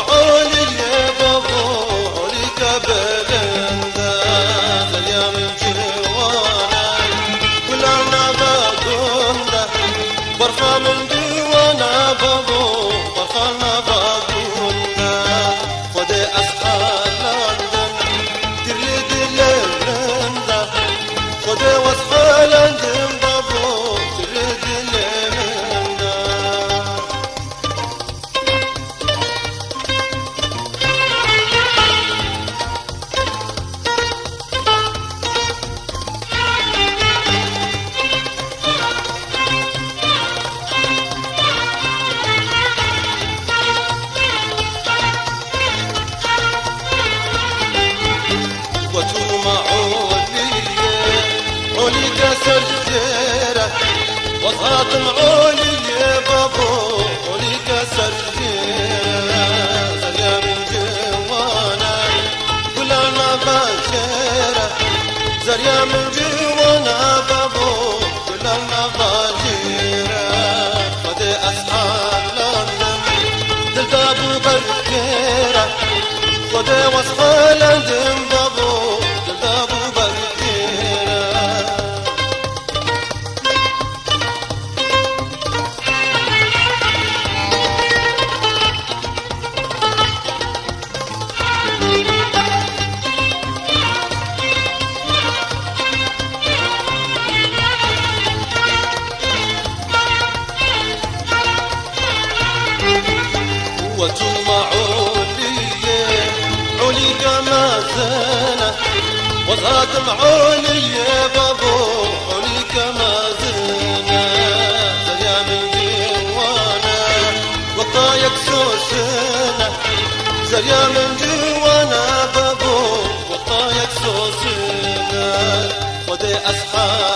عولي يا بابو عولي كبلندا زريا من جوانا كلنا باقوندا برفا من ديوانا بابو برفانا باقوندا خدي أسحال لندن ترلي دلندا خدي واسحال لندن بابو ترلي دلندا عولي كسر جيره وضغط عولي يا بابو عولي كسر جيره زريا من جوانا كلنا باجيره زريا من جوانا بابو كلنا باجيره خدي أصحاب لندن دلت أبو بركيره خدي وصفة لندن بابو دلت أبو عولي كمازنة وضغط عولي يا بابو عولي كمازنة زريا من جوانا وطايق سوسنة زريا من جوانا بابو وطايق سوسنة خدي أصحاب